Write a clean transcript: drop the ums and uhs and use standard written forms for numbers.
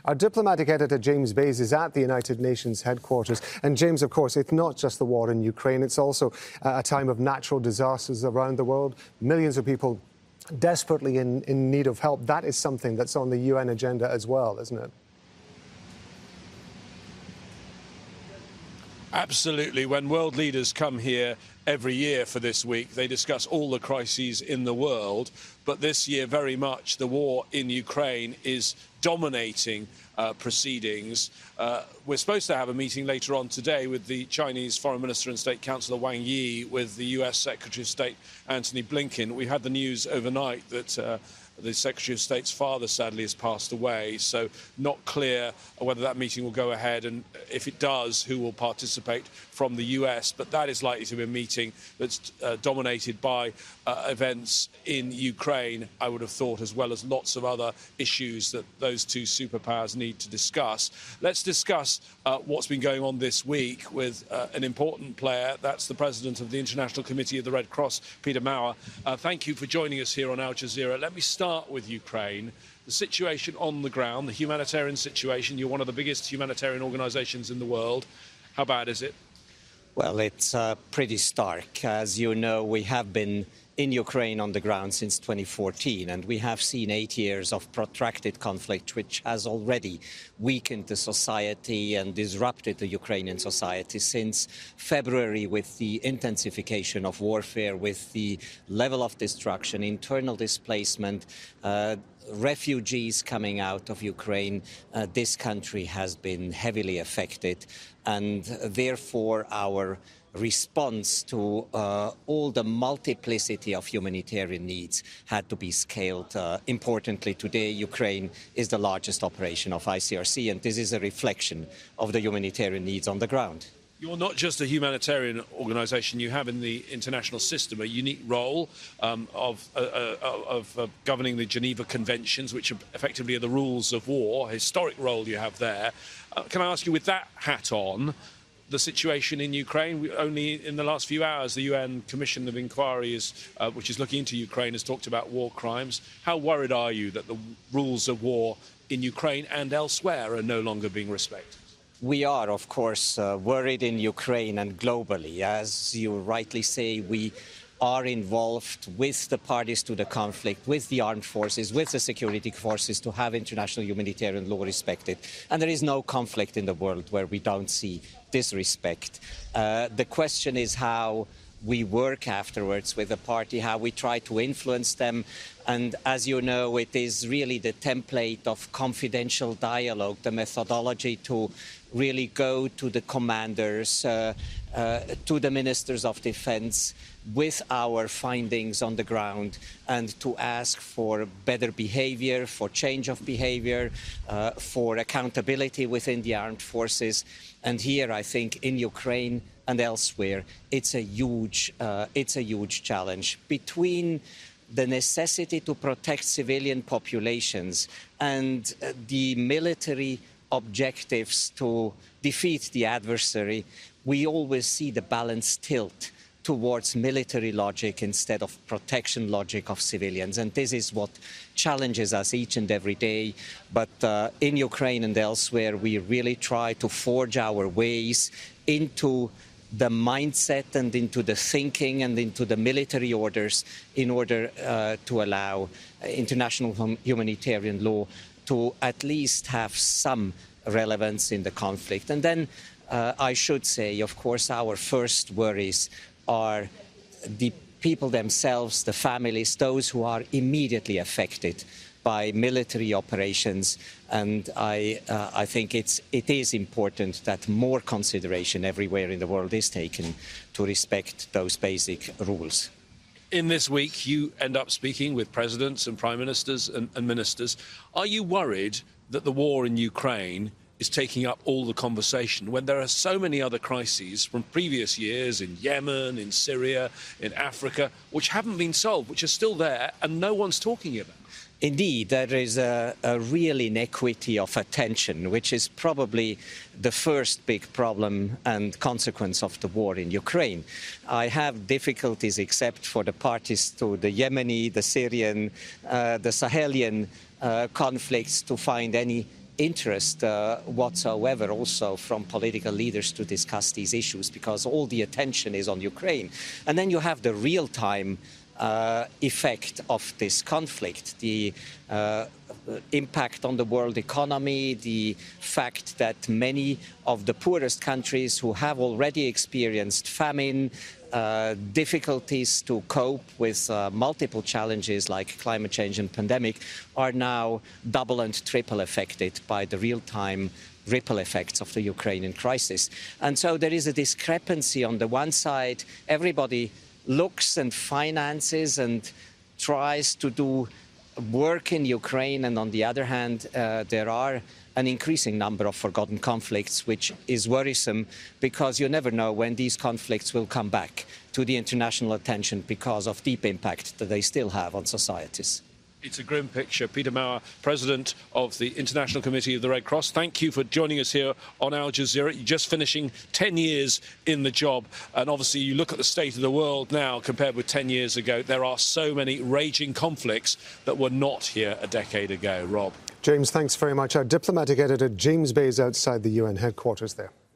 Our diplomatic editor, James Bays, is at the United Nations headquarters. And James, of course, it's not just the war in Ukraine. It's also a time of natural disasters around the world. Millions of people desperately in need of help. That is something that's on the UN agenda as well, isn't it? Absolutely. When world leaders come here every year for this week, they discuss all the crises in the world. But this year, very much, the war in Ukraine is dominating proceedings. We're supposed to have a meeting later on today with the Chinese Foreign Minister and State Councillor Wang Yi, with the US Secretary of State Antony Blinken. We had the news overnight that the Secretary of State's father, sadly, has passed away, so not clear whether that meeting will go ahead, and if it does, who will participate from the US. But that is likely to be a meeting that's dominated by events in Ukraine, I would have thought, as well as lots of other issues that those two superpowers need to discuss. Let's discuss what's been going on this week with an important player. That's the President of the International Committee of the Red Cross, Peter Maurer. Thank you for joining us here on Al Jazeera. Let me start with Ukraine. The situation on the ground, the humanitarian situation. You're one of the biggest humanitarian organisations in the world. How bad is it? Well, it's pretty stark. As you know, we have been in Ukraine on the ground since 2014, and we have seen 8 years of protracted conflict, which has already weakened the society and disrupted the Ukrainian society since February, with the intensification of warfare, with the level of destruction, internal displacement, refugees coming out of Ukraine. This country has been heavily affected, and therefore our response to all the multiplicity of humanitarian needs had to be scaled. Importantly, today, Ukraine is the largest operation of ICRC, and this is a reflection of the humanitarian needs on the ground. You're not just a humanitarian organisation. You have in the international system a unique role of governing the Geneva Conventions, which effectively are the rules of war, a historic role you have there. Can I ask you, with that hat on, the situation in Ukraine? Only in the last few hours, the UN Commission of Inquiry, which is looking into Ukraine, has talked about war crimes. How worried are you that the rules of war in Ukraine and elsewhere are no longer being respected? We are, of course, worried in Ukraine and globally. As you rightly say, we are involved with the parties to the conflict, with the armed forces, with the security forces, to have international humanitarian law respected. And there is no conflict in the world where we don't see disrespect. The question is how we work afterwards with the party, how we try to influence them. And as you know, it is really the template of confidential dialogue, the methodology to really go to the commanders, to the ministers of defense with our findings on the ground, and to ask for better behavior, for change of behavior, for accountability within the armed forces. And here, I think, in Ukraine and elsewhere, it's a huge challenge. Between the necessity to protect civilian populations and the military objectives to defeat the adversary, we always see the balance tilt towards military logic instead of protection logic of civilians. And this is what challenges us each and every day. But in Ukraine and elsewhere, we really try to forge our ways into the mindset and into the thinking and into the military orders in order to allow international humanitarian law to at least have some relevance in the conflict. And then I should say, of course, our first worries are the people themselves, the families, those who are immediately affected by military operations. And I think it is important that more consideration everywhere in the world is taken to respect those basic rules. In this week, you end up speaking with presidents and prime ministers and ministers. Are you worried that the war in Ukraine is taking up all the conversation when there are so many other crises from previous years in Yemen, in Syria, in Africa, which haven't been solved, which are still there and no one's talking about? Indeed, there is a real inequity of attention, which is probably the first big problem and consequence of the war in Ukraine. I have difficulties, except for the parties to the Yemeni, the Syrian, the Sahelian conflicts, to find any interest whatsoever also from political leaders to discuss these issues, because all the attention is on Ukraine. And then you have the real-time effect of this conflict, the impact on the world economy, the fact that many of the poorest countries who have already experienced famine, difficulties to cope with multiple challenges like climate change and pandemic, are now double and triple affected by the real-time ripple effects of the Ukrainian crisis. And so there is a discrepancy. On the one side, everybody looks and finances and tries to do work in Ukraine, and on the other hand, there are an increasing number of forgotten conflicts, which is worrisome because you never know when these conflicts will come back to the international attention because of deep impact that they still have on societies. It's a grim picture. Peter Maurer, President of the International Committee of the Red Cross, thank you for joining us here on Al Jazeera. You're just finishing 10 years in the job, and obviously you look at the state of the world now compared with 10 years ago. There are so many raging conflicts that were not here a decade ago. Rob. James, thanks very much. Our diplomatic editor, James Bays, outside the UN headquarters there.